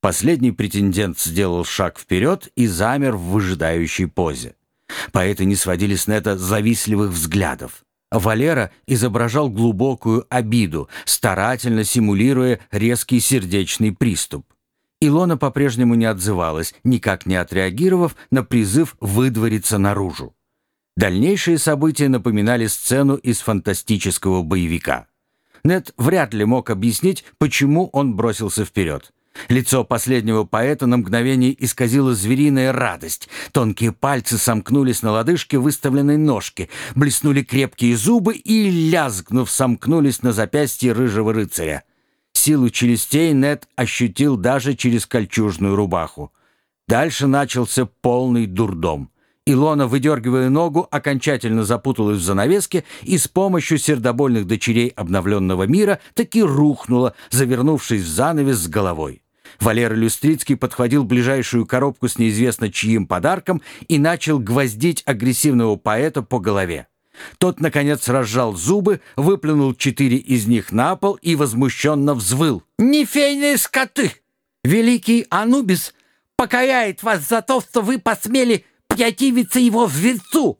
Последний претендент сделал шаг вперед и замер в выжидающей позе. Поэты не сводили с Нета завистливых взглядов. Валера изображал глубокую обиду, старательно симулируя резкий сердечный приступ. Илона по-прежнему не отзывалась, никак не отреагировав на призыв выдвориться наружу. Дальнейшие события напоминали сцену из фантастического боевика. Нет вряд ли мог объяснить, почему он бросился вперед. Лицо последнего поэта на мгновение исказила звериная радость. Тонкие пальцы сомкнулись на лодыжке выставленной ножки, блеснули крепкие зубы и, лязгнув, сомкнулись на запястье рыжего рыцаря. Силу челюстей Нет ощутил даже через кольчужную рубаху. Дальше начался полный дурдом. Илона, выдергивая ногу, окончательно запуталась в занавеске и с помощью сердобольных дочерей обновленного мира таки рухнула, завернувшись в занавес с головой. Валера Люстрицкий подхватил ближайшую коробку с неизвестно чьим подарком и начал гвоздить агрессивного поэта по голове. Тот, наконец, разжал зубы, выплюнул 4 из них на пол и возмущенно взвыл. «Нефейные скоты! Великий Анубис покаряет вас за то, что вы посмели противиться его венцу!»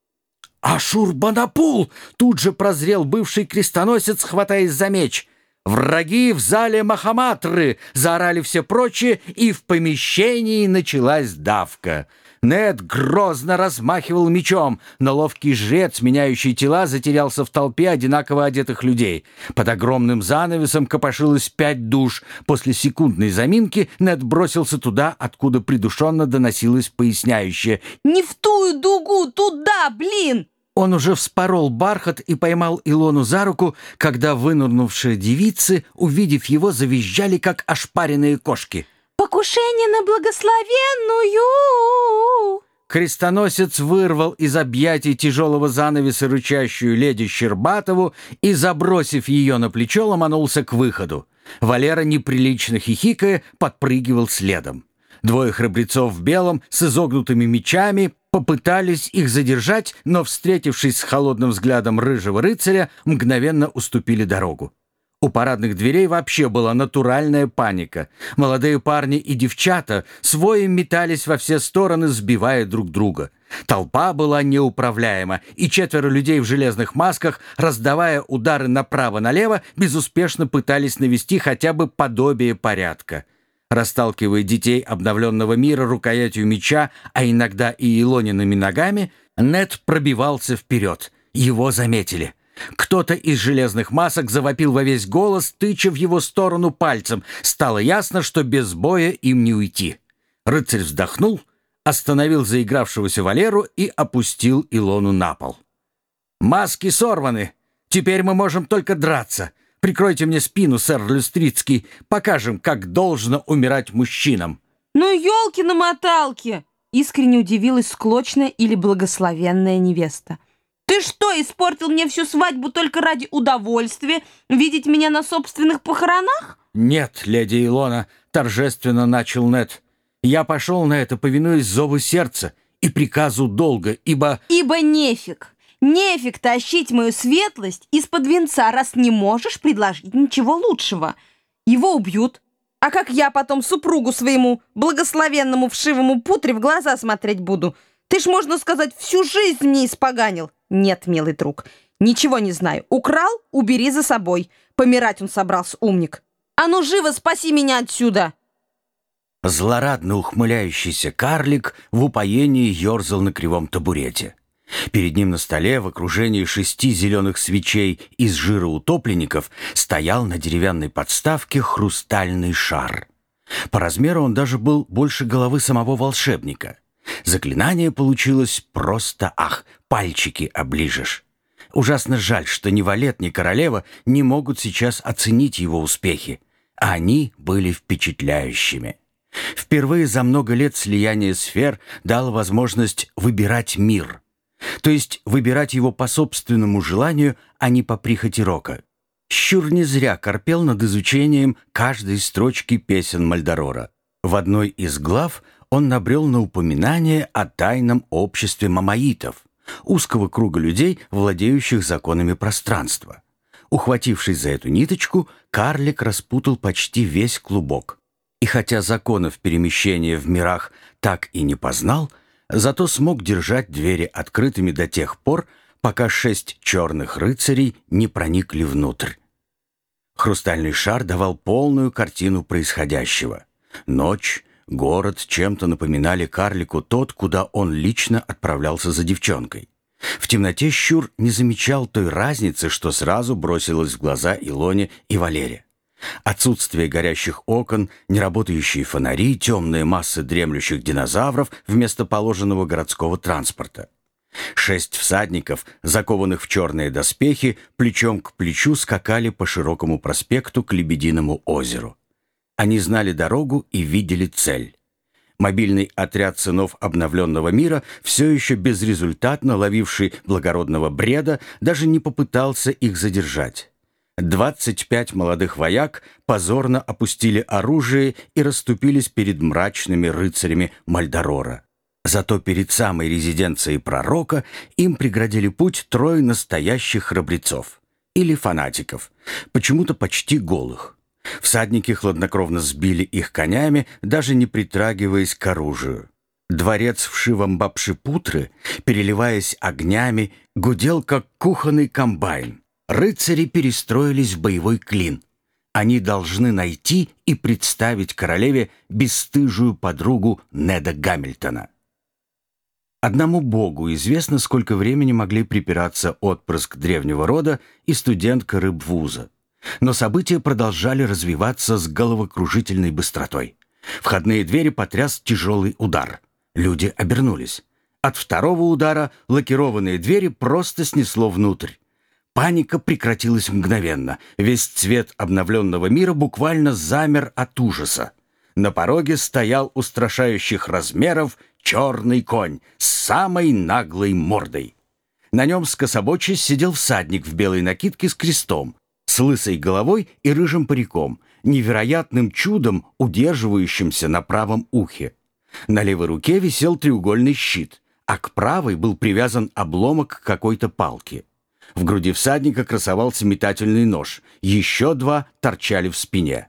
«Ашурбанапул!» — тут же прозрел бывший крестоносец, хватаясь за меч. «Враги в зале Махаматры!» — заорали все прочие, и в помещении началась давка. Нет грозно размахивал мечом, но ловкий жрец, меняющий тела, затерялся в толпе одинаково одетых людей. Под огромным занавесом копошилось 5 душ. После секундной заминки Нет бросился туда, откуда придушенно доносилось поясняющее: «Не в ту дугу, туда, блин!» Он уже вспорол бархат и поймал Илону за руку, когда вынырнувшие девицы, увидев его, завизжали, как ошпаренные кошки. «Покушение на благословенную!» Крестоносец вырвал из объятий тяжелого занавеса рычащую леди Щербатову и, забросив ее на плечо, ломанулся к выходу. Валера, неприлично хихикая, подпрыгивал следом. 2 храбрецов в белом с изогнутыми мечами попытались их задержать, но, встретившись с холодным взглядом рыжего рыцаря, мгновенно уступили дорогу. У парадных дверей вообще была натуральная паника. Молодые парни и девчата с воем метались во все стороны, сбивая друг друга. Толпа была неуправляема, и 4 людей в железных масках, раздавая удары направо-налево, безуспешно пытались навести хотя бы подобие порядка. Расталкивая детей обновленного мира рукоятью меча, а иногда и Илониными ногами, Нет пробивался вперед. Его заметили. Кто-то из железных масок завопил во весь голос, тыча в его сторону пальцем. Стало ясно, что без боя им не уйти. Рыцарь вздохнул, остановил заигравшегося Валеру и опустил Илону на пол. «Маски сорваны. Теперь мы можем только драться. Прикройте мне спину, сэр Люстрицкий. Покажем, как должно умирать мужчинам». «Ну, елки-на-моталки!» — искренне удивилась склочная или благословенная невеста. «Ты что, испортил мне всю свадьбу только ради удовольствия видеть меня на собственных похоронах?» «Нет, леди Илона», — торжественно начал Нет. «Я пошел на это, повинуясь зову сердца и приказу долга, ибо...» «Ибо нефиг. Нефиг тащить мою светлость из-под венца, раз не можешь предложить ничего лучшего. Его убьют. А как я потом супругу своему благословенному вшивому путре в глаза смотреть буду? Ты ж, можно сказать, всю жизнь мне испоганил». «Нет, милый друг, ничего не знаю. Украл — убери за собой. Помирать он собрался, умник. А ну, живо спаси меня отсюда!» Злорадно ухмыляющийся карлик в упоении ерзал на кривом табурете. Перед ним на столе в окружении 6 зеленых свечей из жира утопленников стоял на деревянной подставке хрустальный шар. По размеру он даже был больше головы самого волшебника. Заклинание получилось просто ах, пальчики оближешь. Ужасно жаль, что ни Валет, ни королева не могут сейчас оценить его успехи. А они были впечатляющими. Впервые за много лет слияние сфер дало возможность выбирать мир. То есть выбирать его по собственному желанию, а не по прихоти Рока. Щур не зря корпел над изучением каждой строчки песен Мальдорора. В одной из глав он набрел на упоминание о тайном обществе мамаитов, узкого круга людей, владеющих законами пространства. Ухватившись за эту ниточку, карлик распутал почти весь клубок. И хотя законов перемещения в мирах так и не познал, зато смог держать двери открытыми до тех пор, пока 6 черных рыцарей не проникли внутрь. Хрустальный шар давал полную картину происходящего. Ночь, город чем-то напоминали карлику тот, куда он лично отправлялся за девчонкой. В темноте Щур не замечал той разницы, что сразу бросилась в глаза Илоне и Валере. Отсутствие горящих окон, неработающие фонари, темные массы дремлющих динозавров вместо положенного городского транспорта. 6 всадников, закованных в черные доспехи, плечом к плечу скакали по широкому проспекту к Лебединому озеру. Они знали дорогу и видели цель. Мобильный отряд сынов обновленного мира, все еще безрезультатно ловивший благородного бреда, даже не попытался их задержать. 25 молодых вояк позорно опустили оружие и расступились перед мрачными рыцарями Мальдорора. Зато перед самой резиденцией пророка им преградили путь 3 настоящих храбрецов. Или фанатиков, почему-то почти голых. Всадники хладнокровно сбили их конями, даже не притрагиваясь к оружию. Дворец в Шивамбапшипутры, переливаясь огнями, гудел, как кухонный комбайн. Рыцари перестроились в боевой клин. Они должны найти и представить королеве бесстыжую подругу Неда Гамильтона. Одному богу известно, сколько времени могли припираться отпрыск древнего рода и студентка рыбвуза. Но события продолжали развиваться с головокружительной быстротой. Входные двери потряс тяжелый удар. Люди обернулись. От второго удара лакированные двери просто снесло внутрь. Паника прекратилась мгновенно. Весь цвет обновленного мира буквально замер от ужаса. На пороге стоял устрашающих размеров черный конь с самой наглой мордой. На нем скособочись сидел всадник в белой накидке с крестом, с лысой головой и рыжим париком, невероятным чудом удерживающимся на правом ухе. На левой руке висел треугольный щит, а к правой был привязан обломок какой-то палки. В груди всадника красовался метательный нож, еще 2 торчали в спине.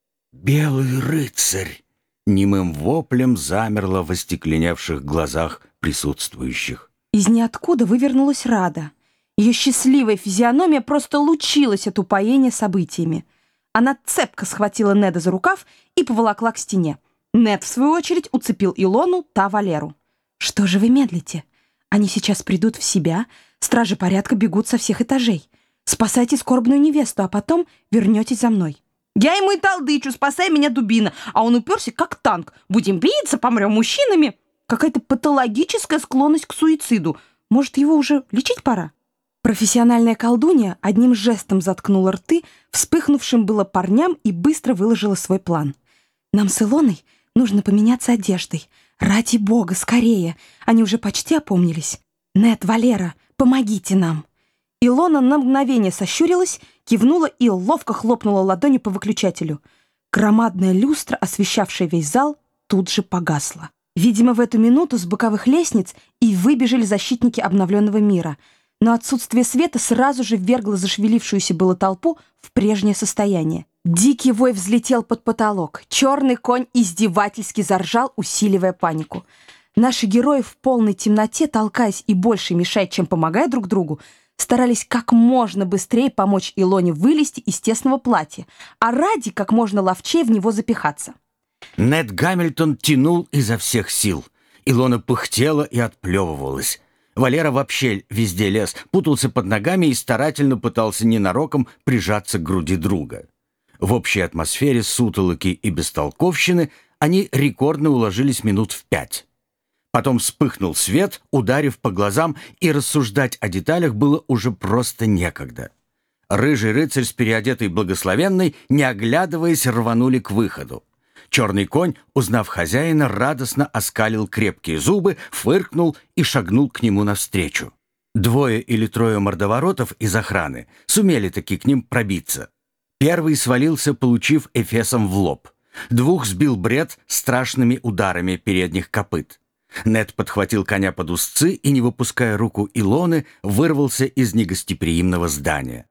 «Белый рыцарь!» немым воплем замерло в остекленевших глазах присутствующих. Из ниоткуда вывернулась Рада. Ее счастливая физиономия просто лучилась от упоения событиями. Она цепко схватила Неда за рукав и поволокла к стене. Нед, в свою очередь, уцепил Илону, та Валеру. «Что же вы медлите? Они сейчас придут в себя, стражи порядка бегут со всех этажей. Спасайте скорбную невесту, а потом вернетесь за мной». «Я ему и толдычу, спасай меня, дубина, а он уперся, как танк. Будем биться, помрем мужчинами». Какая-то патологическая склонность к суициду. Может, его уже лечить пора? Профессиональная колдунья одним жестом заткнула рты вспыхнувшим было парням и быстро выложила свой план. «Нам с Илоной нужно поменяться одеждой. Ради бога, скорее. Они уже почти опомнились. Нед, Валера, помогите нам». Илона на мгновение сощурилась, кивнула и ловко хлопнула ладонью по выключателю. Громадная люстра, освещавшая весь зал, тут же погасла. Видимо, в эту минуту с боковых лестниц и выбежали защитники обновленного мира. Но отсутствие света сразу же ввергло зашевелившуюся было толпу в прежнее состояние. Дикий вой взлетел под потолок. Черный конь издевательски заржал, усиливая панику. Наши герои в полной темноте, толкаясь и больше мешая, чем помогая друг другу, старались как можно быстрее помочь Илоне вылезти из тесного платья, а Ради как можно ловчее в него запихаться. Нед Гамильтон тянул изо всех сил. Илона пыхтела и отплевывалась. Валера вообще везде лез, путался под ногами и старательно пытался ненароком прижаться к груди друга. В общей атмосфере сутолоки и бестолковщины они рекордно уложились минут в 5. Потом вспыхнул свет, ударив по глазам, и рассуждать о деталях было уже просто некогда. Рыжий рыцарь с переодетой благословенной, не оглядываясь, рванули к выходу. Черный конь, узнав хозяина, радостно оскалил крепкие зубы, фыркнул и шагнул к нему навстречу. 2 или 3 мордоворотов из охраны сумели таки к ним пробиться. Первый свалился, получив эфесом в лоб. 2 сбил бред страшными ударами передних копыт. Нед подхватил коня под узцы и, не выпуская руку Илоны, вырвался из негостеприимного здания.